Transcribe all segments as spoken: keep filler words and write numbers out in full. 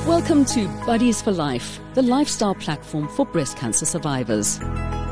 Welcome to Buddies for Life, the lifestyle platform for breast cancer survivors.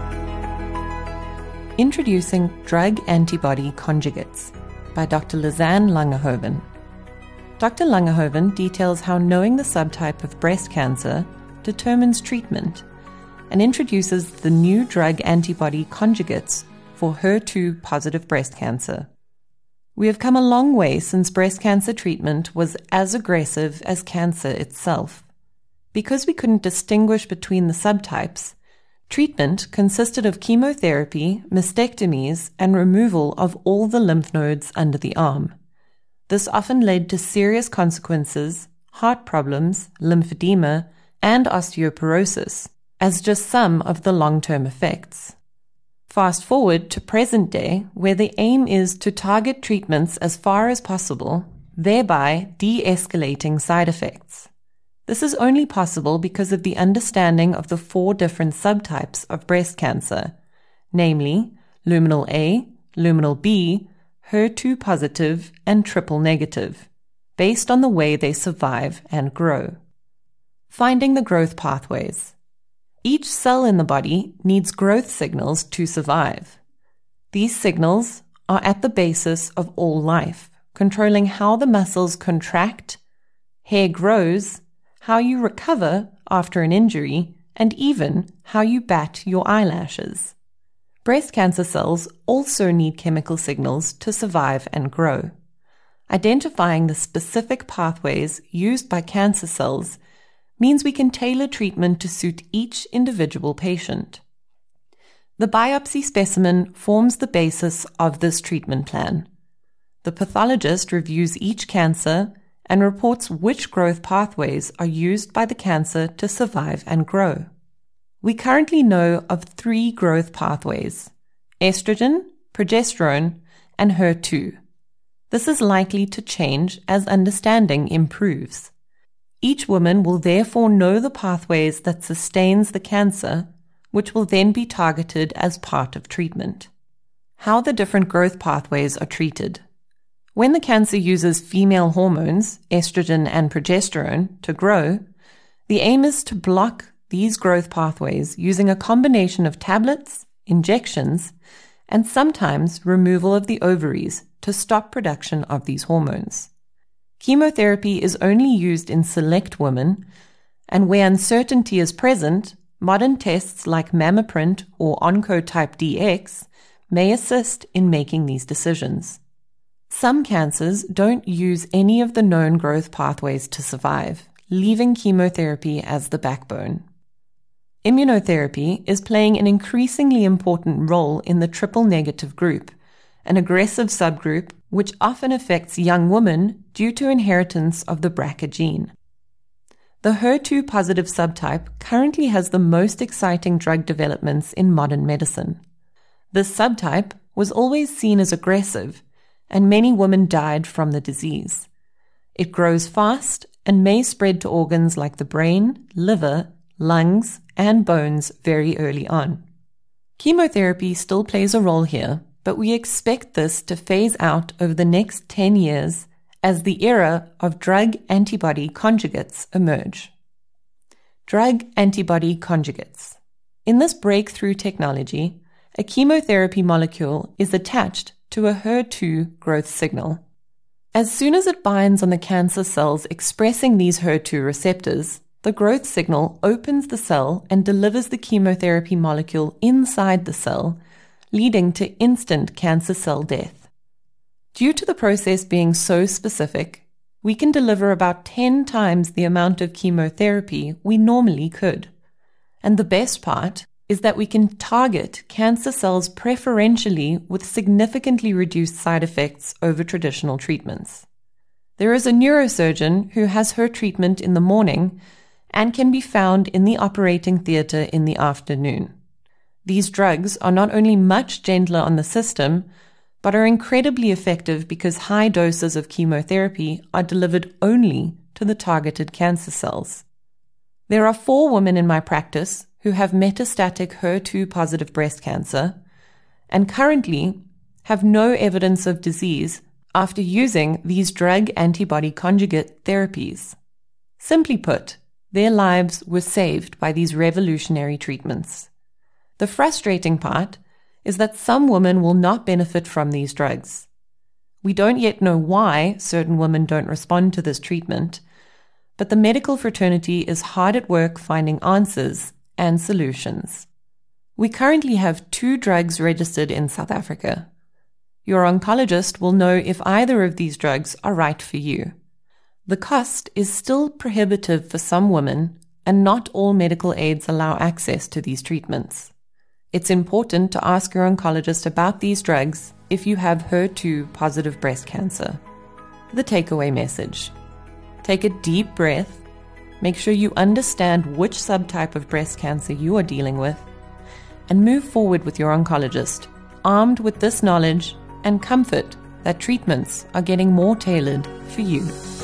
Introducing Drug Antibody Conjugates by Doctor Lizanne Langehoven. Doctor Langehoven details how knowing the subtype of breast cancer determines treatment and introduces the new drug antibody conjugates for H E R two positive breast cancer. We have come a long way since breast cancer treatment was as aggressive as cancer itself. Because we couldn't distinguish between the subtypes, treatment consisted of chemotherapy, mastectomies, and removal of all the lymph nodes under the arm. This often led to serious consequences, heart problems, lymphedema, and osteoporosis, as just some of the long-term effects. Fast forward to present day, where the aim is to target treatments as far as possible, thereby de-escalating side effects. This is only possible because of the understanding of the four different subtypes of breast cancer, namely luminal A, luminal B, H E R two positive, and triple negative, based on the way they survive and grow. Finding the growth pathways. Each cell in the body needs growth signals to survive. These signals are at the basis of all life, controlling how the muscles contract, hair grows, how you recover after an injury, and even how you bat your eyelashes. Breast cancer cells also need chemical signals to survive and grow. Identifying the specific pathways used by cancer cells means we can tailor treatment to suit each individual patient. The biopsy specimen forms the basis of this treatment plan. The pathologist reviews each cancer and reports which growth pathways are used by the cancer to survive and grow. We currently know of three growth pathways: estrogen, progesterone, and H E R two. This is likely to change as understanding improves. Each woman will therefore know the pathways that sustains the cancer, which will then be targeted as part of treatment. How the different growth pathways are treated. When the cancer uses female hormones, estrogen and progesterone, to grow, the aim is to block these growth pathways using a combination of tablets, injections, and sometimes removal of the ovaries to stop production of these hormones. Chemotherapy is only used in select women, and where uncertainty is present, modern tests like MammaPrint or Oncotype D X may assist in making these decisions. Some cancers don't use any of the known growth pathways to survive, leaving chemotherapy as the backbone. Immunotherapy is playing an increasingly important role in the triple-negative group, an aggressive subgroup which often affects young women due to inheritance of the B R C A gene. The H E R two positive subtype currently has the most exciting drug developments in modern medicine. This subtype was always seen as aggressive, and many women died from the disease. It grows fast and may spread to organs like the brain, liver, lungs, and bones very early on. Chemotherapy still plays a role here, but we expect this to phase out over the next ten years as the era of drug-antibody conjugates emerge. Drug-antibody conjugates. In this breakthrough technology, a chemotherapy molecule is attached to a H E R two growth signal. As soon as it binds on the cancer cells expressing these H E R two receptors, the growth signal opens the cell and delivers the chemotherapy molecule inside the cell, leading to instant cancer cell death. Due to the process being so specific, we can deliver about ten times the amount of chemotherapy we normally could. And the best part is that we can target cancer cells preferentially with significantly reduced side effects over traditional treatments. There is a neurosurgeon who has her treatment in the morning and can be found in the operating theatre in the afternoon. These drugs are not only much gentler on the system, but are incredibly effective because high doses of chemotherapy are delivered only to the targeted cancer cells. There are four women in my practice who have metastatic H E R two positive breast cancer and currently have no evidence of disease after using these drug antibody conjugate therapies. Simply put, their lives were saved by these revolutionary treatments. The frustrating part is that some women will not benefit from these drugs. We don't yet know why certain women don't respond to this treatment, but the medical fraternity is hard at work finding answers and solutions. We currently have two drugs registered in South Africa. Your oncologist will know if either of these drugs are right for you. The cost is still prohibitive for some women, and not all medical aids allow access to these treatments. It's important to ask your oncologist about these drugs if you have H E R two positive breast cancer. The takeaway message: take a deep breath, make sure you understand which subtype of breast cancer you are dealing with, and move forward with your oncologist, armed with this knowledge and comfort that treatments are getting more tailored for you.